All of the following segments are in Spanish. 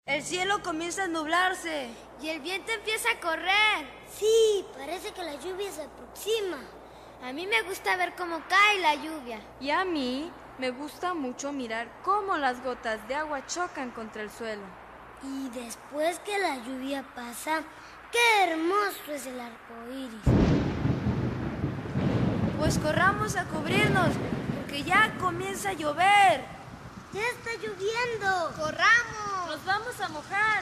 El cielo comienza a nublarse. Y el viento empieza a correr. Sí, parece que la lluvia se aproxima. A mí me gusta ver cómo cae la lluvia. Y a mí me gusta mucho mirar cómo las gotas de agua chocan contra el suelo. Y después que la lluvia pasa, ¡qué hermoso es el arco iris! Pues corramos a cubrirnos, porque ya comienza a llover. ¡Ya está lloviendo! ¡Corramos! ¡Nos vamos a mojar!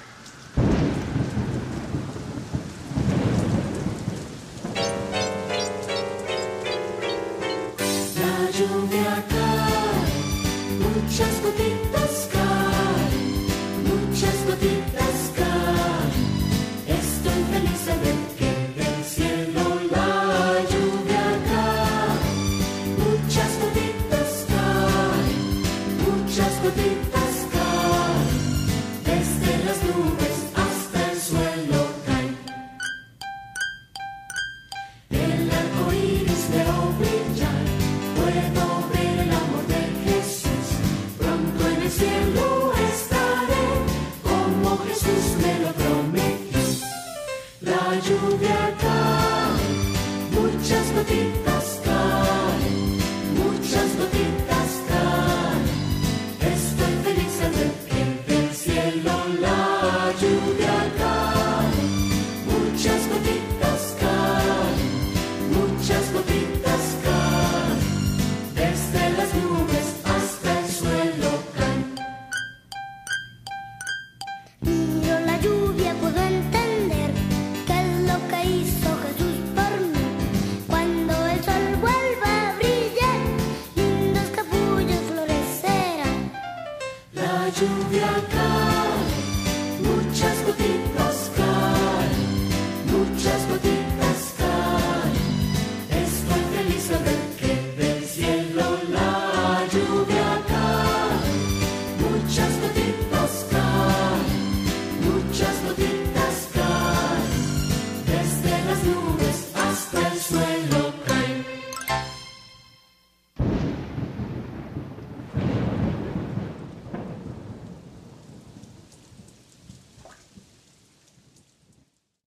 La lluvia cae, muchas gotitas caen, muchas gotitas caen. Estoy feliz de ver que del cielo la lluvia cae, muchas gotitas caen, muchas gotitas caen. Desde las nubes hasta el suelo caen. El arco iris veo brillar, puedo ver el amor de Jesús. Pronto en el cielo estaré, como Jesús me lo prometió. La lluvia cae, muchas gotitas caen, muchas gotitas caen. Estoy feliz al ver que del cielo la lluvia cae, muchas gotitas caen, muchas gotitas caen. Desde las nubes hasta el suelo caen. Miro la lluvia, puedo entender qué es lo que hizo Jesús por mí. Cuando el sol vuelva a brillar, lindos capullos florecerán. La lluvia cae, muchas gotitas caen, muchas gotitas caen. Estoy feliz al ver que del cielo la lluvia cae, muchas gotitas caen, muchas gotitas